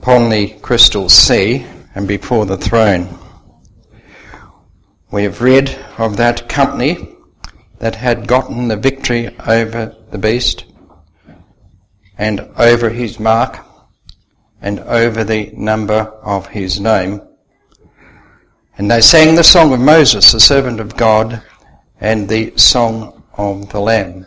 upon the crystal sea and before the throne. We have read of that company that had gotten the victory over the beast and over his mark and over the number of his name. And they sang the song of Moses, the servant of God, and the song of the Lamb.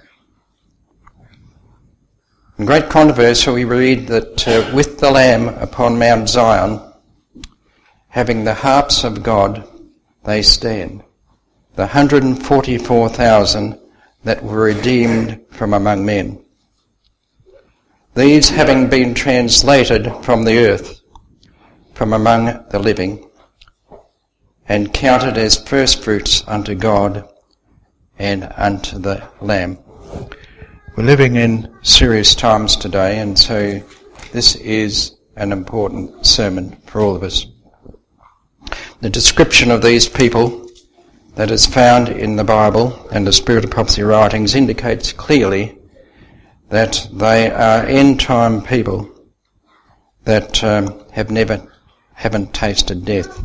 In great controversy we read that with the Lamb upon Mount Zion, having the harps of God, they stand, the 144,000 that were redeemed from among men. These having been translated from the earth, from among the living, and counted as firstfruits unto God and unto the Lamb. We're living in serious times today, and so this is an important sermon for all of us. The description of these people that is found in the Bible and the Spirit of Prophecy writings indicates clearly that they are end-time people that haven't tasted death.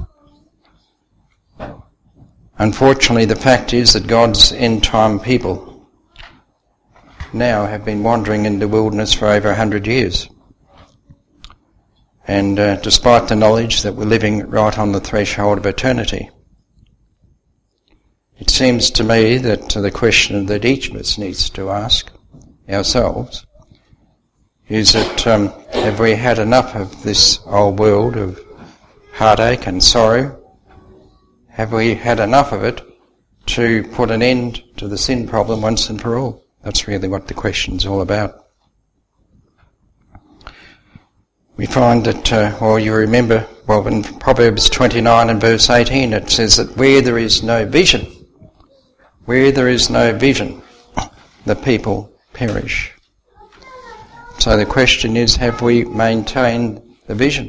Unfortunately, the fact is that God's end-time people now have been wandering in the wilderness for over 100 years. And despite the knowledge that we're living right on the threshold of eternity, it seems to me that the question that each of us needs to ask ourselves is that have we had enough of this old world of heartache and sorrow? Have we had enough of it to put an end to the sin problem once and for all? That's really what the question's all about. We find that, you remember, in Proverbs 29 and verse 18 it says that where there is no vision, the people perish. So the question is, have we maintained the vision?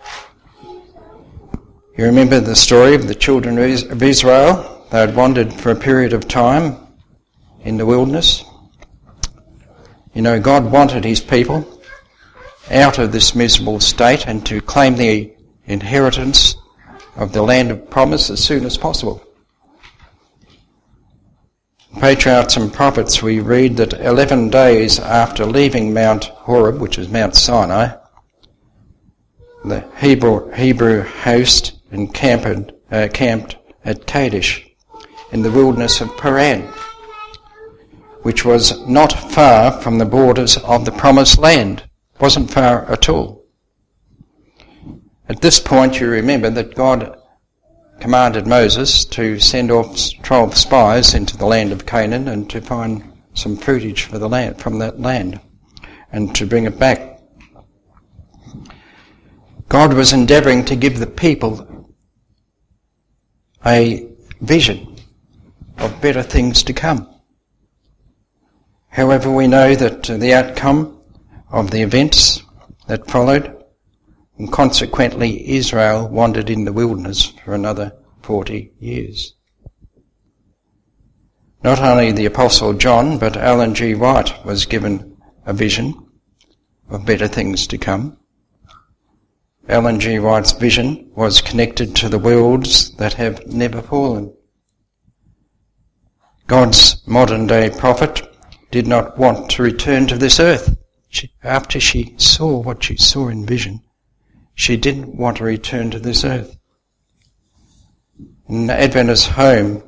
You remember the story of the children of Israel? They had wandered for a period of time in the wilderness. You know, God wanted his people out of this miserable state and to claim the inheritance of the land of promise as soon as possible. Patriarchs and Prophets, we read that 11 days after leaving Mount Horeb, which is Mount Sinai, the Hebrew host camped at Kadesh in the wilderness of Paran, which was not far from the borders of the promised land. Wasn't far at all. At this point you remember that God commanded Moses to send off 12 spies into the land of Canaan and to find some fruitage for the land, from that land, and to bring it back. God was endeavouring to give the people a vision of better things to come. However, we know that the outcome of the events that followed, and consequently Israel wandered in the wilderness for another 40 years. Not only the Apostle John, but Ellen G. White was given a vision of better things to come. Ellen G. White's vision was connected to the worlds that have never fallen. God's modern-day prophet did not want to return to this earth. After she saw what she saw in vision, she didn't want to return to this earth. In Adventist Home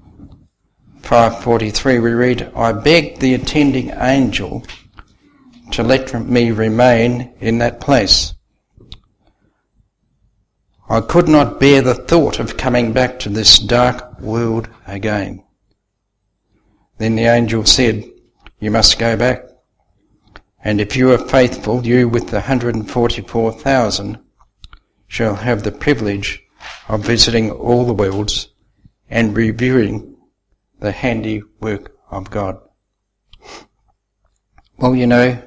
543 we read, I begged the attending angel to let me remain in that place. I could not bear the thought of coming back to this dark world again. Then the angel said, you must go back. And if you are faithful, you with the 144,000 shall have the privilege of visiting all the worlds and reviewing the handiwork of God. Well, you know,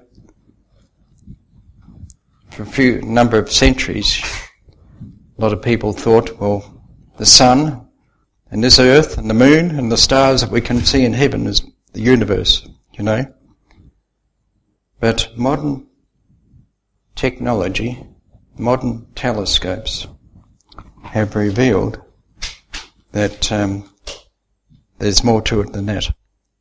for a number of centuries, a lot of people thought, well, the sun and this earth and the moon and the stars that we can see in heaven is the universe, you know. But modern technology modern telescopes have revealed that there's more to it than that.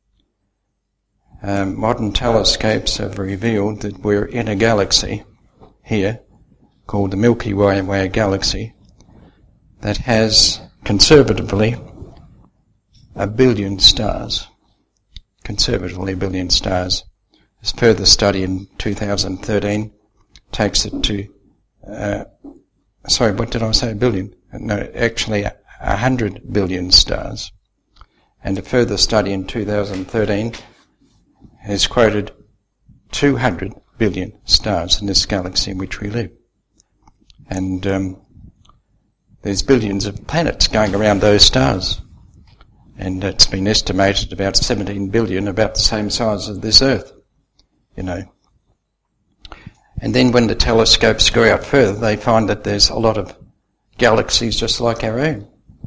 Modern telescopes have revealed that we're in a galaxy here called the Milky Way galaxy that has conservatively 1 billion stars. Conservatively 1 billion stars. This further study in 2013 takes it to, what did I say, 1 billion? No, actually 100 billion stars. And a further study in 2013 has quoted 200 billion stars in this galaxy in which we live. And there's billions of planets going around those stars. And it's been estimated about 17 billion, about the same size as this Earth, you know. And then when the telescopes go out further, they find that there's a lot of galaxies just like our own.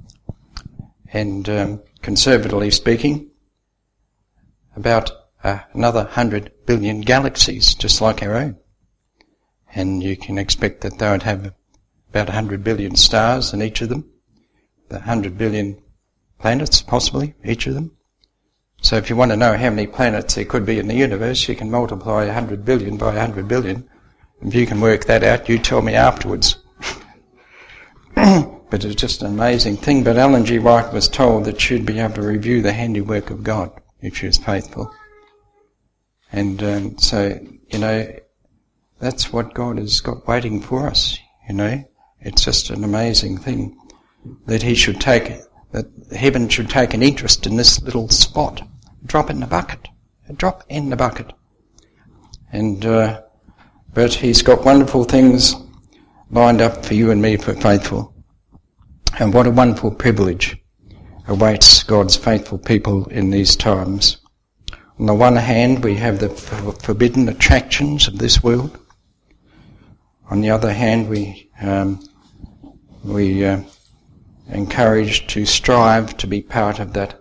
And conservatively speaking, about another 100 billion galaxies just like our own. And you can expect that they would have about 100 billion stars in each of them, the 100 billion planets possibly, each of them. So if you want to know how many planets there could be in the universe, you can multiply 100 billion by 100 billion. If you can work that out, you tell me afterwards. But it's just an amazing thing. But Ellen G. White was told that she'd be able to review the handiwork of God if she was faithful. And so, you know, that's what God has got waiting for us, you know. It's just an amazing thing that that heaven should take an interest in this little spot. A drop in the bucket. And, but He's got wonderful things lined up for you and me for faithful. And what a wonderful privilege awaits God's faithful people in these times. On the one hand, we have the forbidden attractions of this world. On the other hand, we encouraged to strive to be part of that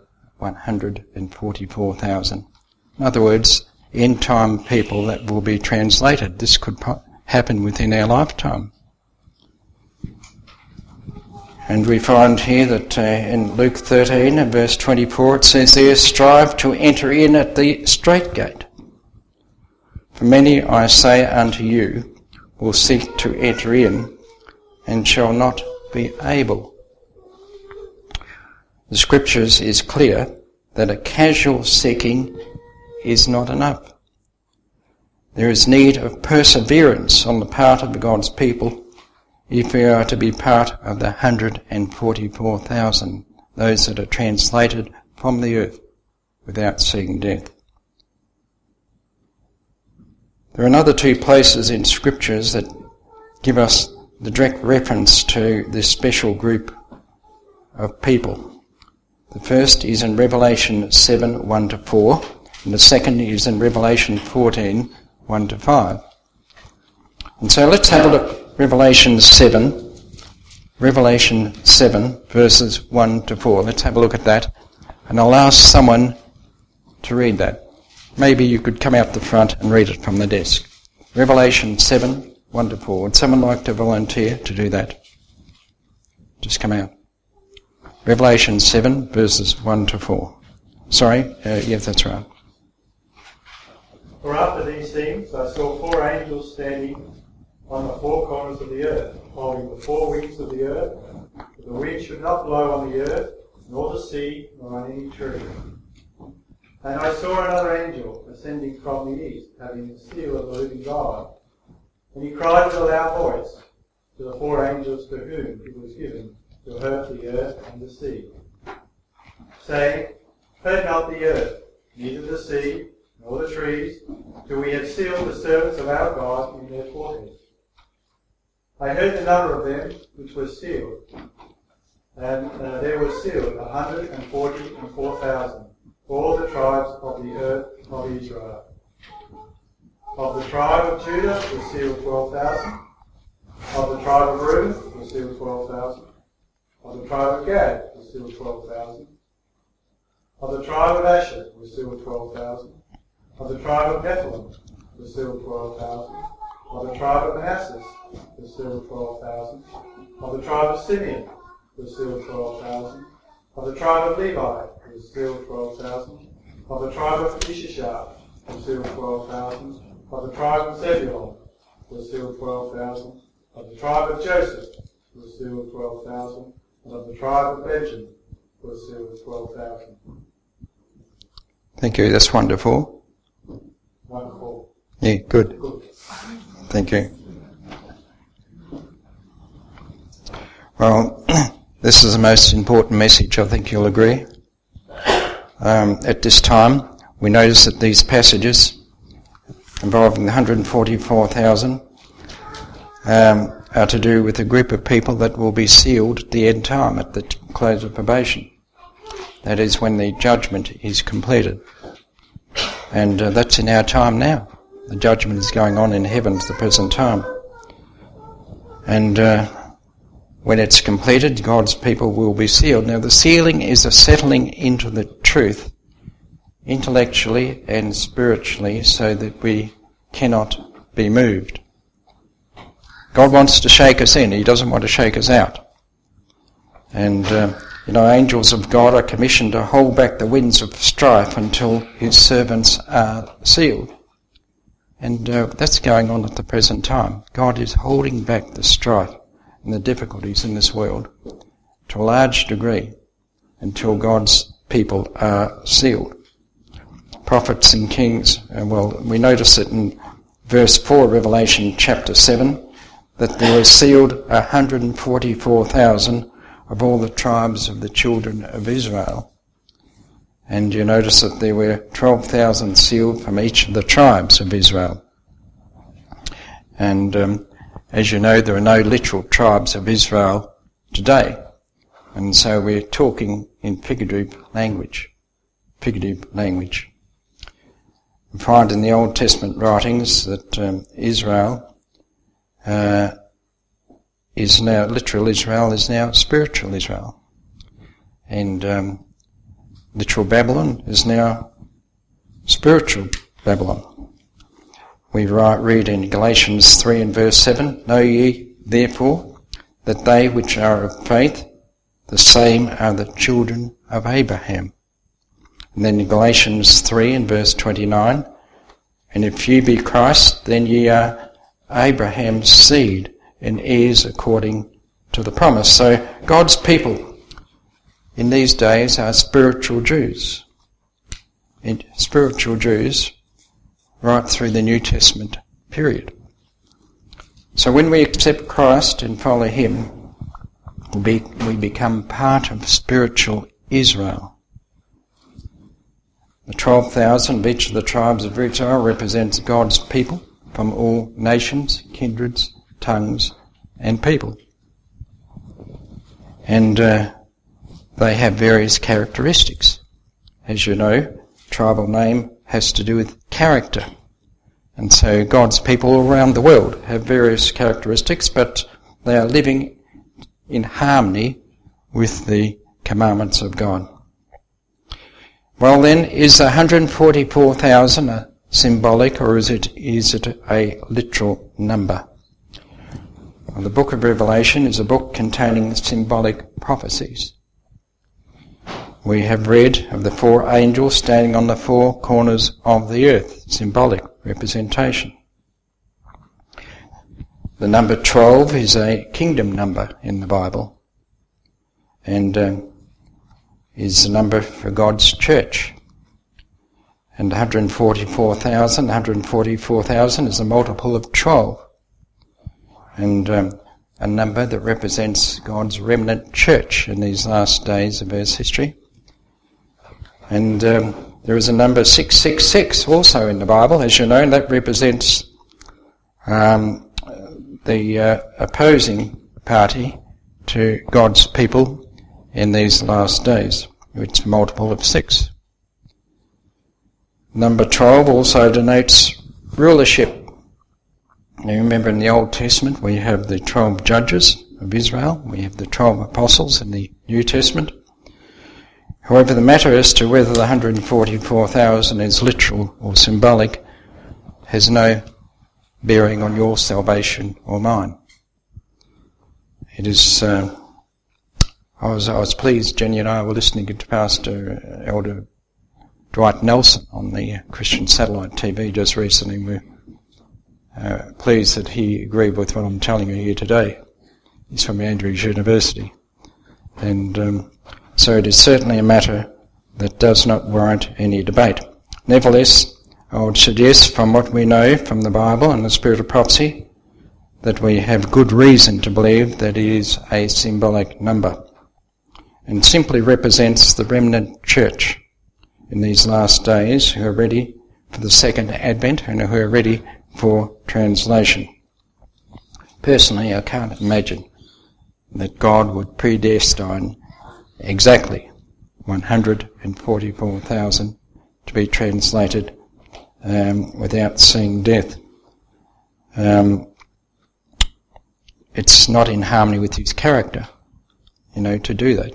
144,000. In other words, end-time people that will be translated. This could happen within our lifetime. And we find here that in Luke 13 and verse 24 it says there, strive to enter in at the strait gate. For many, I say unto you, will seek to enter in and shall not be able. The Scriptures is clear that a casual seeking is not enough. There is need of perseverance on the part of God's people if we are to be part of the 144,000, those that are translated from the earth without seeing death. There are another two places in Scriptures that give us the direct reference to this special group of people. The first is in Revelation 7, 1-4, and the second is in Revelation 14, 1-5. And so let's have a look. Revelation 7 verses 1-4. Let's have a look at that. And I'll ask someone to read that. Maybe you could come out the front and read it from the desk. Revelation 7, 1-4. Would someone like to volunteer to do that? Just come out. Revelation 7 verses 1-4. Sorry, yes, that's right. For after these things I saw 4 angels standing on the 4 corners of the earth, holding the 4 winds of the earth, that the wind should not blow on the earth, nor the sea, nor on any tree. And I saw another angel ascending from the east, having the seal of the living God. And he cried with a loud voice to the 4 angels to whom it was given to hurt the earth and the sea, saying, hurt not the earth, neither the sea, nor the trees, till we have sealed the servants of our God in their foreheads. I heard the number of them which were sealed, and there were sealed 144,000, all the tribes of the earth of Israel. Of the tribe of Judah were sealed 12,000. Of the tribe of Reuben were sealed 12,000. Of the tribe of Gad were sealed 12,000. Of the tribe of Asher were sealed 12,000. Of the tribe of Nephilim were sealed 12,000. Of the tribe of Manasseh were was sealed 12,000. Of the tribe of Simeon was sealed 12,000. Of the tribe of Levi was sealed 12,000. Of the tribe of Issachar was sealed 12,000. Of the tribe of Zebulun was sealed 12,000. Of the tribe of Joseph was sealed 12,000. And of the tribe of Benjamin was sealed 12,000. Thank you, that's wonderful. Wonderful. Yeah, good. Thank you. Well, this is the most important message, I think you'll agree. At this time, we notice that these passages involving the 144,000 are to do with a group of people that will be sealed at the end time, at the close of probation. That is when the judgment is completed. And that's in our time now. The judgment is going on in heaven at the present time. And when it's completed, God's people will be sealed. Now the sealing is a settling into the truth, intellectually and spiritually, so that we cannot be moved. God wants to shake us in. He doesn't want to shake us out. And angels of God are commissioned to hold back the winds of strife until his servants are sealed. And that's going on at the present time. God is holding back the strife and the difficulties in this world to a large degree until God's people are sealed. Prophets and kings, we notice it in verse 4 of Revelation chapter 7, that there were sealed 144,000 of all the tribes of the children of Israel. And you notice that there were 12,000 sealed from each of the tribes of Israel. And as you know, there are no literal tribes of Israel today. And so we're talking in figurative language. We find in the Old Testament writings that Israel is now, literal Israel is now spiritual Israel. And literal Babylon is now spiritual Babylon. We read in Galatians 3 and verse 7, Know ye therefore that they which are of faith, the same are the children of Abraham. And then in Galatians 3 and verse 29, And if ye be Christ, then ye are Abraham's seed, and heirs according to the promise. So God's people in these days are spiritual Jews. And spiritual Jews right through the New Testament period. So when we accept Christ and follow him, we become part of spiritual Israel. The 12,000 of each of the tribes of Israel represents God's people from all nations, kindreds, tongues and people. And they have various characteristics. As you know, tribal name has to do with character. And so God's people all around the world have various characteristics, but they are living in harmony with the commandments of God. Well then, is 144,000 a symbolic or is it a literal number? Well, the book of Revelation is a book containing symbolic prophecies. We have read of the 4 angels standing on the 4 corners of the earth, symbolic representation. The number 12 is a kingdom number in the Bible and is the number for God's church. And 144,000 is a multiple of 12. And a number that represents God's remnant church in these last days of Earth's history. And there is a number 666 also in the Bible, as you know, and that represents the opposing party to God's people in these last days. It's a multiple of 6. Number 12 also denotes rulership. Now remember in the Old Testament we have the 12 judges of Israel, we have the 12 apostles in the New Testament. However, the matter as to whether the 144,000 is literal or symbolic has no bearing on your salvation or mine. it is. I was pleased. Jenny and I were listening to Pastor Elder Dwight Nelson on the Christian Satellite TV just recently. We're pleased that he agreed with what I'm telling you here today. He's from Andrews University. And so it is certainly a matter that does not warrant any debate. Nevertheless, I would suggest from what we know from the Bible and the spirit of prophecy that we have good reason to believe that it is a symbolic number and simply represents the remnant church in these last days who are ready for the second advent and who are ready for translation. Personally, I can't imagine that God would predestine exactly 144,000 to be translated without seeing death. It's not in harmony with his character, to do that.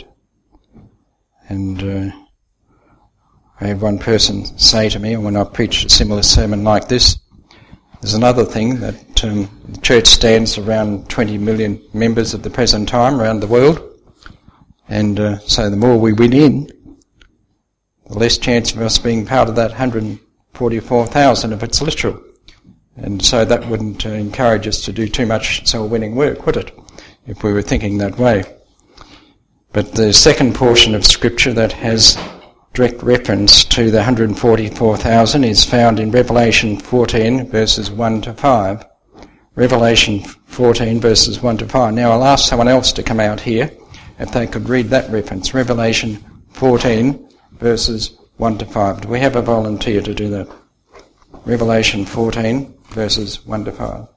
And I had one person say to me, when I preached a similar sermon like this, there's another thing that the church stands around 20 million members at the present time around the world, and so the more we win in, the less chance of us being part of that 144,000 if it's literal. And so that wouldn't encourage us to do too much soul-winning work, would it, if we were thinking that way? But the second portion of Scripture that has direct reference to the 144,000 is found in Revelation 14, verses 1 to 5. Revelation 14, verses 1 to 5. Now I'll ask someone else to come out here if they could read that reference. Revelation 14, verses 1 to 5. Do we have a volunteer to do that? Revelation 14, verses 1 to 5.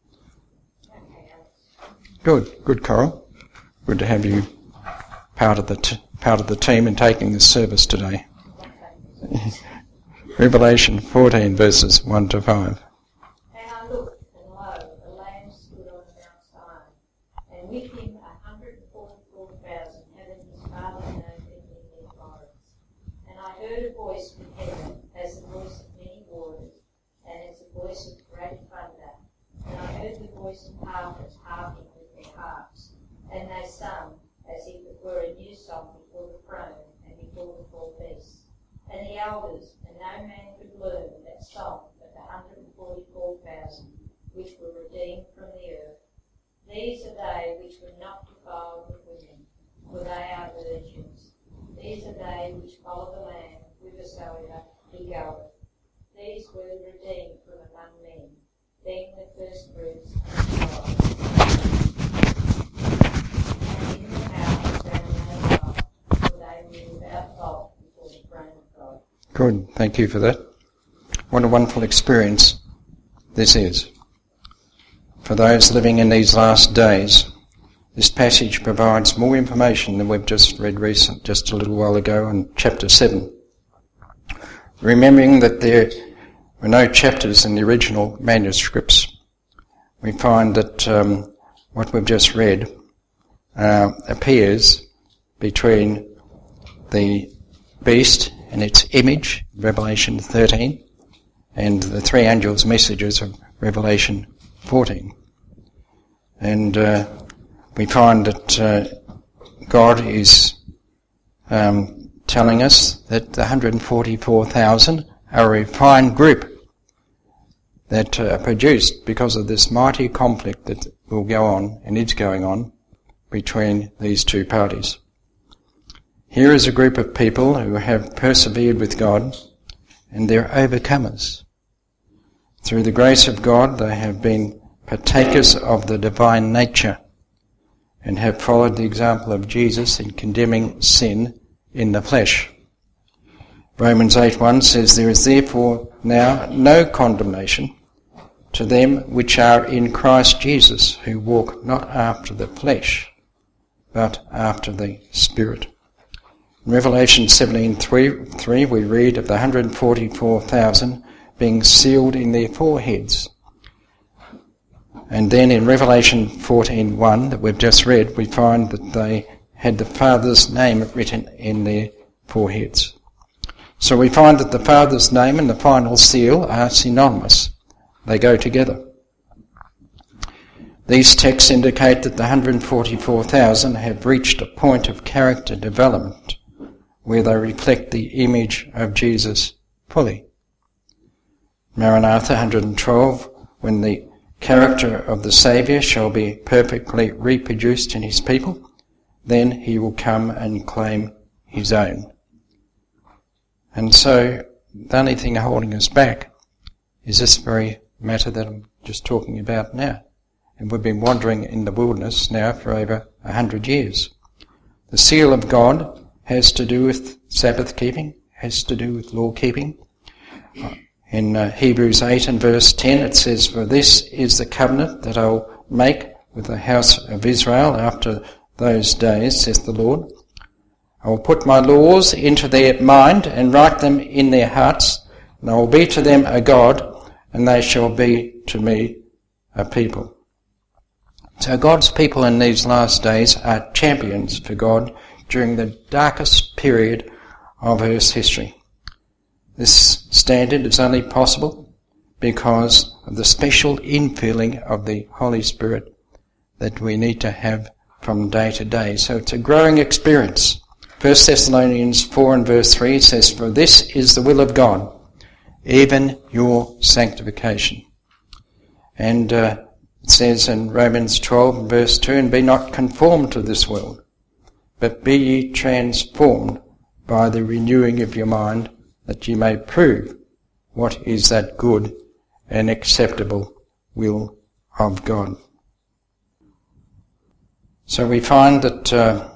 Good, Coral. Good to have you part of the team in taking this service today. Revelation 14, verses 1 to 5. And I looked, and lo, the Lamb stood on Mount Zion, and with him 144,000, having his Father's name written in their foreheads. And I heard a voice from heaven, as the voice of many waters, and as the voice of great thunder. And I heard the voice of harpers harping with their harps, and they sung as if it were a new song before the throne and before the four beasts. And the elders, and no man could learn that song but the 144,000 which were redeemed from the earth. These are they which were not defiled with women, for they are virgins. These are they which follow the Lamb whithersoever he goeth. These were redeemed from among men, being the firstfruits and and in the house there were no God, for they were without fault before the throne of God. Good, thank you for that. What a wonderful experience this is. For those living in these last days, this passage provides more information than we've just read just a little while ago in chapter 7. Remembering that there were no chapters in the original manuscripts, we find that what we've just read appears between the beast and its image, Revelation 13, and the three angels' messages of Revelation 14. And we find that God is telling us that the 144,000 are a refined group that are produced because of this mighty conflict that will go on and is going on between these two parties. Here is a group of people who have persevered with God, and they're overcomers. Through the grace of God, they have been partakers of the divine nature and have followed the example of Jesus in condemning sin in the flesh. Romans 8:1 says, "There is therefore now no condemnation to them which are in Christ Jesus, who walk not after the flesh, but after the Spirit." In Revelation 17:3 we read of the 144,000 being sealed in their foreheads. And then in Revelation 14:1 that we've just read, we find that they had the Father's name written in their foreheads. So we find that the Father's name and the final seal are synonymous. They go together. These texts indicate that the 144,000 have reached a point of character development where they reflect the image of Jesus fully. Maranatha 112, when the character of the Saviour shall be perfectly reproduced in his people, then he will come and claim his own. And so the only thing holding us back is this very matter that I'm just talking about now. And we've been wandering in the wilderness now for over 100 years. The seal of God has to do with Sabbath keeping, has to do with law keeping. In Hebrews 8 and verse 10 it says, "For this is the covenant that I'll make with the house of Israel after those days, says the Lord. I will put my laws into their mind and write them in their hearts, and I will be to them a God, and they shall be to me a people." So God's people in these last days are champions for God during the darkest period of Earth's history. This standard is only possible because of the special infilling of the Holy Spirit that we need to have from day to day. So it's a growing experience. 1 Thessalonians 4 and verse 3 says, "For this is the will of God, even your sanctification." And it says in Romans 12 and verse 2, "And be not conformed to this world, but be ye transformed by the renewing of your mind, that ye may prove what is that good and acceptable will of God." So we find that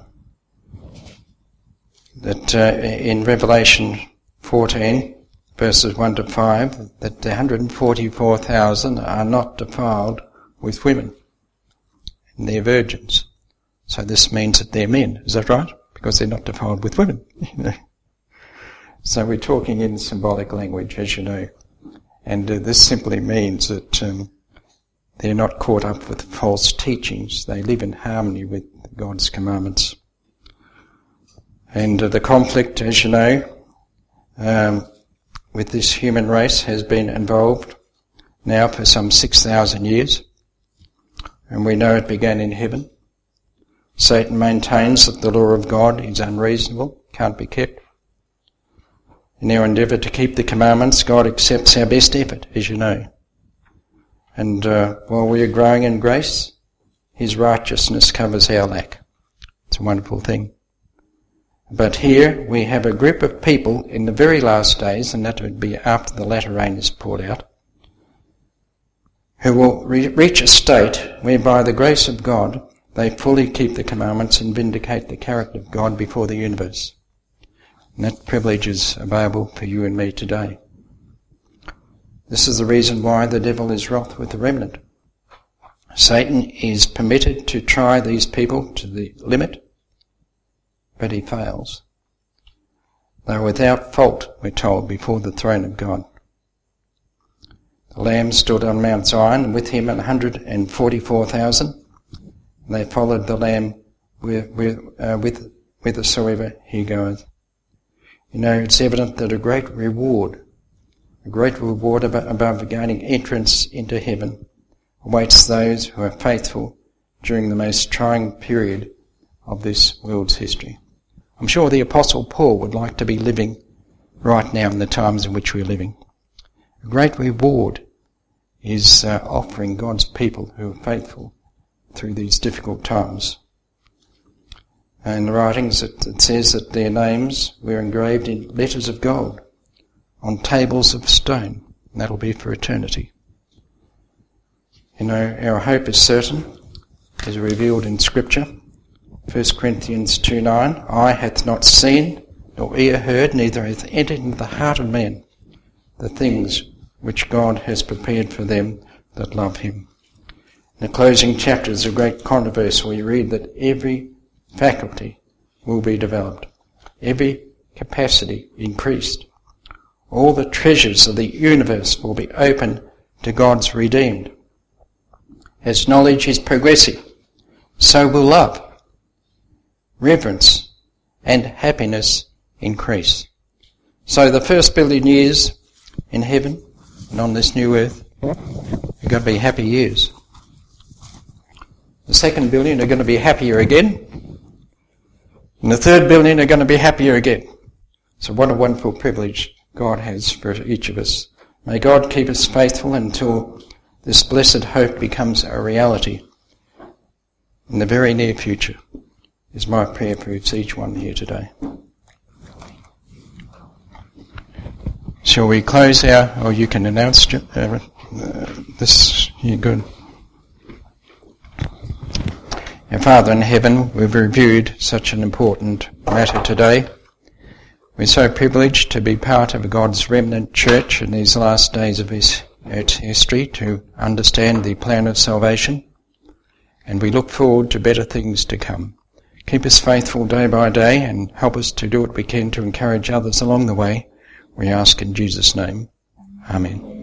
in Revelation 14, verses 1 to 5, that the 144,000 are not defiled with women, and they're virgins. So this means that they're men, is that right? Because they're not defiled with women. So we're talking in symbolic language, as you know. And this simply means that they're not caught up with false teachings. They live in harmony with God's commandments. And the conflict, as you know, with this human race has been involved now for some 6,000 years. And we know it began in heaven. Satan maintains that the law of God is unreasonable, can't be kept. In our endeavour to keep the commandments, God accepts our best effort, as you know. And while we are growing in grace, his righteousness covers our lack. It's a wonderful thing. But here we have a group of people in the very last days, and that would be after the latter rain is poured out, who will reach a state where by the grace of God they fully keep the commandments and vindicate the character of God before the universe. And that privilege is available for you and me today. This is the reason why the devil is wroth with the remnant. Satan is permitted to try these people to the limit, but he fails. They were without fault, we're told, before the throne of God. The Lamb stood on Mount Zion, and with him 144,000. They followed the Lamb whithersoever he goeth. You know, it's evident that a great reward above gaining entrance into heaven awaits those who are faithful during the most trying period of this world's history. I'm sure the Apostle Paul would like to be living right now in the times in which we're living. A great reward is offering God's people who are faithful through these difficult times. In the writings it says that their names were engraved in letters of gold on tables of stone, and that'll be for eternity. You know, our hope is certain, as revealed in Scripture. 1 Corinthians 2:9, "Eye hath not seen, nor ear heard, neither hath entered into the heart of man the things which God has prepared for them that love him." In the closing chapters of great controversy we read that every faculty will be developed, every capacity increased. All the treasures of the universe will be open to God's redeemed. As knowledge is progressive, so will love, reverence, and happiness increase. So the first 1,000,000,000 years in heaven and on this new earth are going to be happy years. The 2nd billion are going to be happier again. And the 3rd billion are going to be happier again. So what a wonderful privilege God has for each of us. May God keep us faithful until this blessed hope becomes a reality in the very near future, is my prayer for each one here today. Shall we close or you can announce this, you're good. Our Father in heaven, we've reviewed such an important matter today. We're so privileged to be part of God's remnant church in these last days of its history, to understand the plan of salvation, and we look forward to better things to come. Keep us faithful day by day and help us to do what we can to encourage others along the way. We ask in Jesus' name. Amen.